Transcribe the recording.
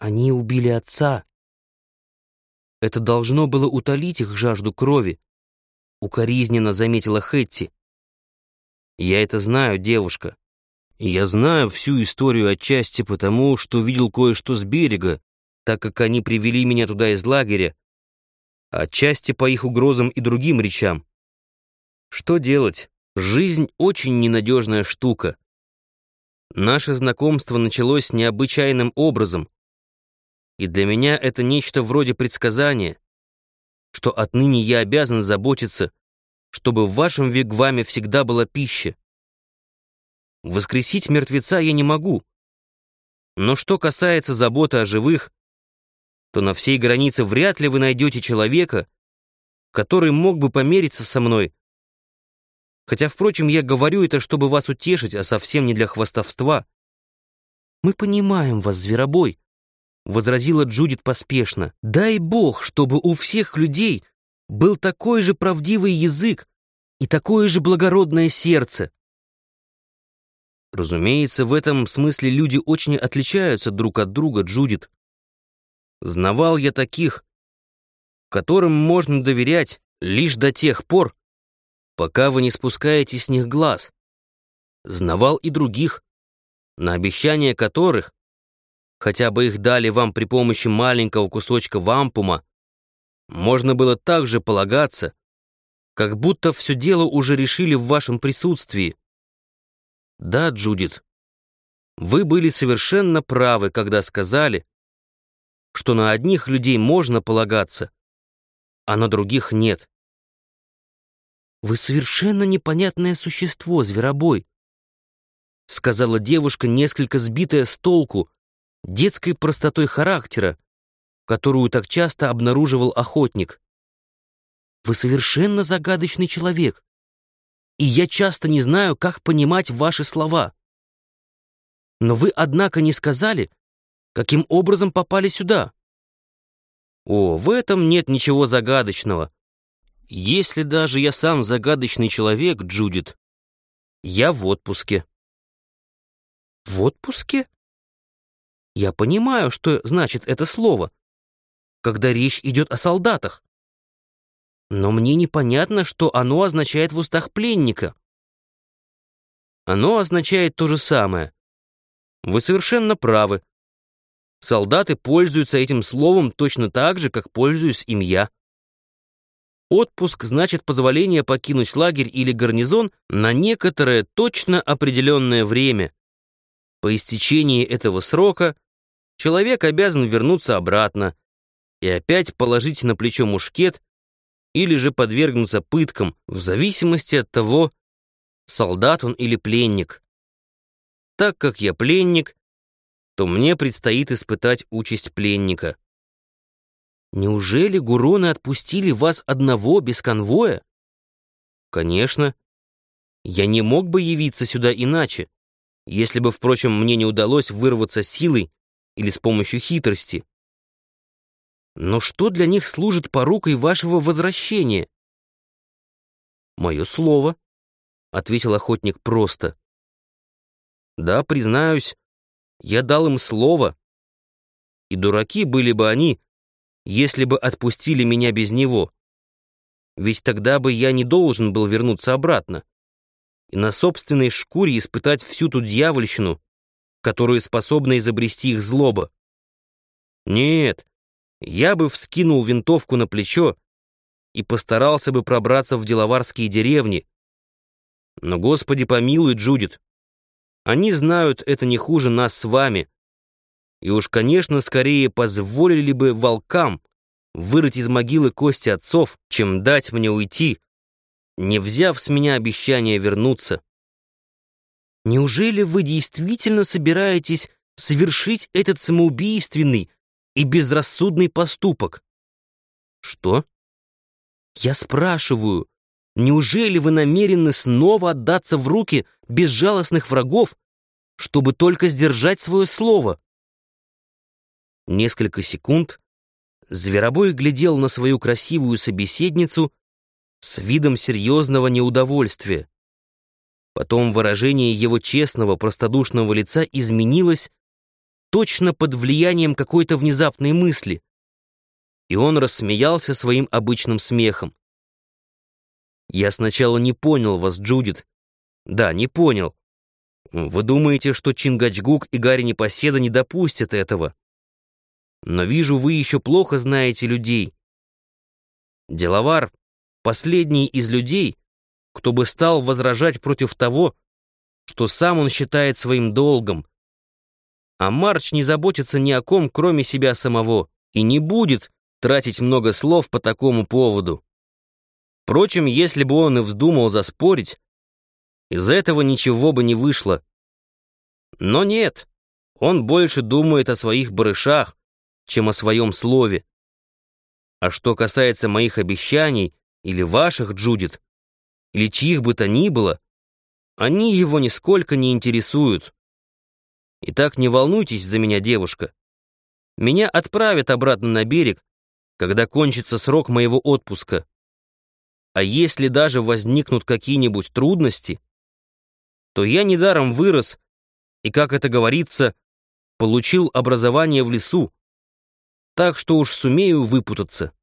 Они убили отца. Это должно было утолить их жажду крови, укоризненно заметила Хэтти. Я это знаю, девушка. И я знаю всю историю отчасти потому, что видел кое-что с берега, так как они привели меня туда из лагеря, а отчасти по их угрозам и другим речам. Что делать? Жизнь очень ненадежная штука. Наше знакомство началось необычайным образом, и для меня это нечто вроде предсказания, что отныне я обязан заботиться, чтобы в вашем вигваме всегда была пища. Воскресить мертвеца я не могу, но что касается заботы о живых, то на всей границе вряд ли вы найдете человека, который мог бы помериться со мной. Хотя, впрочем, я говорю это, чтобы вас утешить, а совсем не для хвастовства. «Мы понимаем вас, зверобой», — возразила Джудит поспешно. «Дай Бог, чтобы у всех людей был такой же правдивый язык и такое же благородное сердце». Разумеется, в этом смысле люди очень отличаются друг от друга, Джудит. Знавал я таких, которым можно доверять лишь до тех пор, пока вы не спускаете с них глаз. Знавал и других, на обещания которых, хотя бы их дали вам при помощи маленького кусочка вампума, можно было так же полагаться, как будто все дело уже решили в вашем присутствии. Да, Джудит, вы были совершенно правы, когда сказали, что на одних людей можно полагаться, а на других нет. «Вы совершенно непонятное существо, зверобой», — сказала девушка, несколько сбитая с толку детской простотой характера, которую так часто обнаруживал охотник. «Вы совершенно загадочный человек, и я часто не знаю, как понимать ваши слова. Но вы, однако, не сказали, каким образом попали сюда». «О, в этом нет ничего загадочного. Если даже я сам загадочный человек, Джудит, я в отпуске». «В отпуске? Я понимаю, что значит это слово, когда речь идет о солдатах. Но мне непонятно, что оно означает в устах пленника». «Оно означает то же самое. Вы совершенно правы. Солдаты пользуются этим словом точно так же, как пользуюсь им я. Отпуск значит позволение покинуть лагерь или гарнизон на некоторое точно определенное время. По истечении этого срока человек обязан вернуться обратно и опять положить на плечо мушкет или же подвергнуться пыткам, в зависимости от того, солдат он или пленник. Так как я пленник, то мне предстоит испытать участь пленника». «Неужели гуроны отпустили вас одного без конвоя?» «Конечно. Я не мог бы явиться сюда иначе, если бы, впрочем, мне не удалось вырваться силой или с помощью хитрости. Но что для них служит порукой вашего возвращения?» «Мое слово», — ответил охотник просто. «Да, признаюсь, я дал им слово, и дураки были бы они, если бы отпустили меня без него. Ведь тогда бы я не должен был вернуться обратно и на собственной шкуре испытать всю ту дьявольщину, которую способна изобрести их злоба. Нет, я бы вскинул винтовку на плечо и постарался бы пробраться в делаварские деревни. Но, Господи помилуй, Джудит, они знают это не хуже нас с вами, и уж, конечно, скорее позволили бы волкам вырыть из могилы кости отцов, чем дать мне уйти, не взяв с меня обещание вернуться». «Неужели вы действительно собираетесь совершить этот самоубийственный и безрассудный поступок?» «Что?» «Я спрашиваю, неужели вы намерены снова отдаться в руки безжалостных врагов, чтобы только сдержать свое слово?» Несколько секунд зверобой глядел на свою красивую собеседницу с видом серьезного неудовольствия. Потом выражение его честного, простодушного лица изменилось, точно под влиянием какой-то внезапной мысли. И он рассмеялся своим обычным смехом. «Я сначала не понял вас, Джудит. Да, не понял. Вы думаете, что Чингачгук и Гарри Непоседа не допустят этого. Но вижу, вы еще плохо знаете людей. Делавар — последний из людей, кто бы стал возражать против того, что сам он считает своим долгом. А Марч не заботится ни о ком, кроме себя самого, и не будет тратить много слов по такому поводу. Впрочем, если бы он и вздумал заспорить, из этого ничего бы не вышло. Но нет, он больше думает о своих барышах, чем о своем слове. А что касается моих обещаний, или ваших, Джудит, или чьих бы то ни было, они его нисколько не интересуют. Итак, не волнуйтесь за меня, девушка. Меня отправят обратно на берег, когда кончится срок моего отпуска. А если даже возникнут какие-нибудь трудности, то я недаром вырос и, как это говорится, получил образование в лесу, так что уж сумею выпутаться.